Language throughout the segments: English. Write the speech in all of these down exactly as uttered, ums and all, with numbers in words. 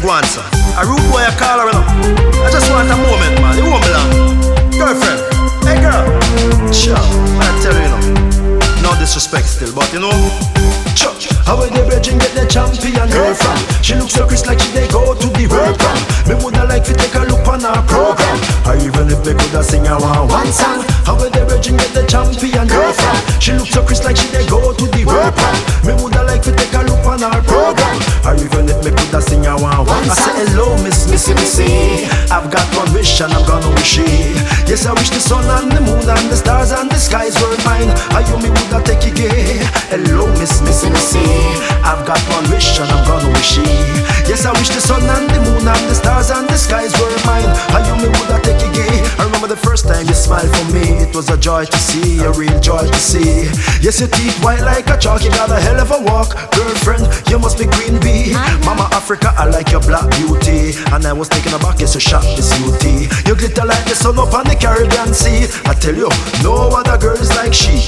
go on, sir. A rude boy, I call her, you know. I just want a moment, man. You won't belong. Girlfriend, hey girl. Sure, I tell you, you know. No disrespect still, but you know. Sure. How will the virgin get the champion girl from? She looks so crisp like she they go to the work from. Me woulda like to take a look on her program. Or even if they coulda sing a one, one song. How will the virgin get the champion girl from? She looks so crisp like she they go to the work from. Me woulda like to take a look on her program. Or even if me coulda sing a one, one song. I say hello, Miss Missy Missy. I've got one wish and I'm gonna wish it. Yes, I wish the sun and the moon and the stars and the skies were mine. I you me woulda take it gay. Hello, Miss Missy Missy. I've got one wish and I'm gonna wish it. Yes, I wish the sun and the moon and the stars and the skies were mine. I you me woulda take it gay. I remember the first time you smiled for me. It was a joy to see, a real joy to see. Yes, your teeth white like a chalk. You got a hell of a walk. Girlfriend, you must be Queen Bee. Mama Africa, I like your black beauty. And I was taken aback, yes, you shot this beauty. You glitter like the sun up on the Caribbean Sea. I tell you, no other girl is like she.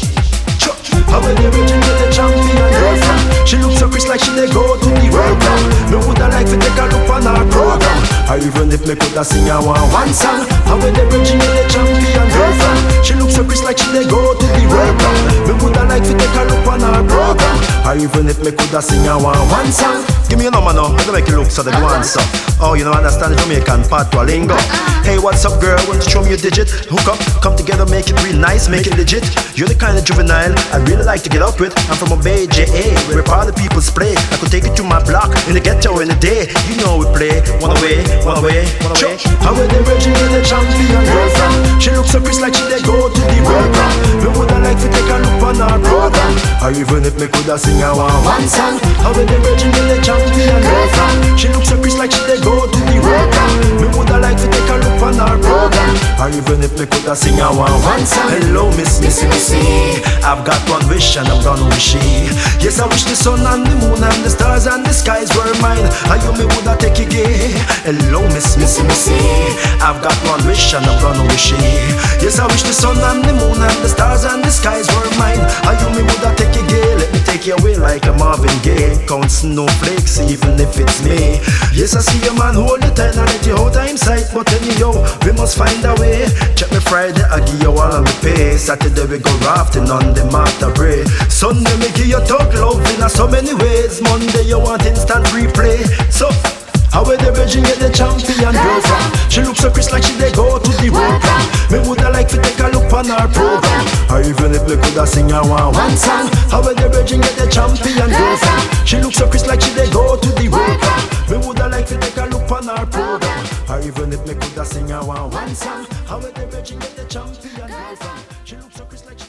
How will the virgin get the champion girlfriend? She looks so crisp like she they go to the world cup. Me woulda like to take a look on her program. Or even if me coulda sing a one, one song. How will the virgin get the champion girlfriend? She looks so crisp like she they go to the world cup. Me woulda like to take a look on her program. Or even if me coulda sing a one, one song. Give me your number now, let me make you look so they go answer. Oh, you know understand the Jamaican patois lingo. Hey, what's up girl, want to show me your digit? Hook up, come together, make it real nice, make it legit. You're the kind of juvenile I'd really like to get up with. I'm from Obey J A, where part of the people's play. I could take it to my block, in the ghetto in the day. You know we play, one away, one away, one away. How will the virgin get the champion girlfriend? She looks so crisp like she they go to the world cup. Me woulda like to take a look on her program. Or even if me coulda sing a one, one song. How will the virgin get the champion girlfriend? She looks so crisp like she they go to the world cup. Me woulda like to take a look on her program. Or even if me coulda sing a one, one song. Hello, Miss Missy Missy. I've got one wish and I'm gonna wish it. Yes, I wish the sun and the moon and the stars and the skies were mine. I you me woulda take it gay. Hello, Miss Missy Missy. I've got one wish and I'm gonna wish it. Yes, I wish the sun and the moon and the stars and the skies were mine. I you me woulda take it gay. Let me take you away like a Marvin Gaye. Count snowflakes even if it's me. Yes, I see a man hold it tight and let you out of sight. But anyhow, we must find a way. Check me Friday, I give you all of me pay. Saturday we go rafting on the Matabray. Sunday me give you talk love in a so many ways. Monday you want instant replay. So how will the virgin get the champion girlfriend? She looks so crisp like she they go to the world cup. Me woulda like to take a look on her program. Or even if me coulda sing a one, one song. How will the virgin get the champion girlfriend? She looks so crisp like she they go to the world cup. Me woulda like to take a look on her program. Or even if me coulda sing a one, one song. How will the virgin get the champion girlfriend? She looks so crisp like she